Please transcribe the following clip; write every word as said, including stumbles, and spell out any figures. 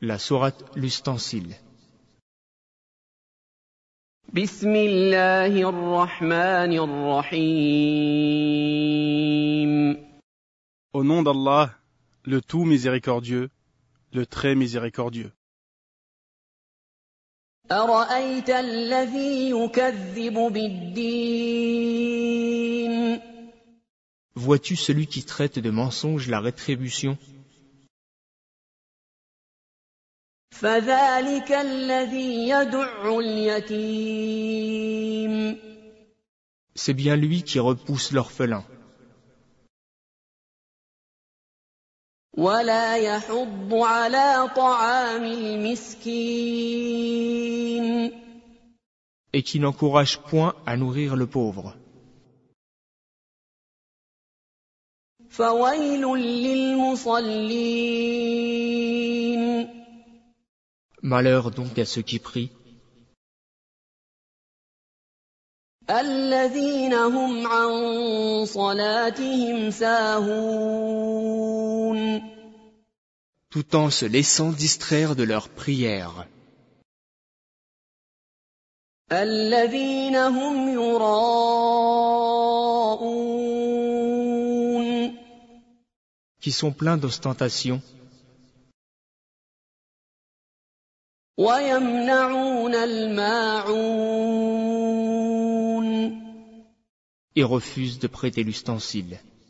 La sourate L'Ustensile. Bismillahir Rahmanir Rahim. Au nom d'Allah, le tout miséricordieux, le très miséricordieux. أرأيت الذي يكذب بالدين. Vois-tu celui qui traite de mensonge la rétribution? فذلك الذي يدع اليتيم. C'est bien lui qui repousse l'orphelin. ولا يحض على طعام المسكين. Et qui n'encourage point à nourrir le pauvre. فويل للمصلين. Malheur donc à ceux qui prient, الذين هم عن صلاتهم ساهون. tout en se laissant distraire de leurs prières, الذين هم يراءون. qui sont pleins d'ostentation, ويمنعون الماعون. et refusent de prêter l'ustensile.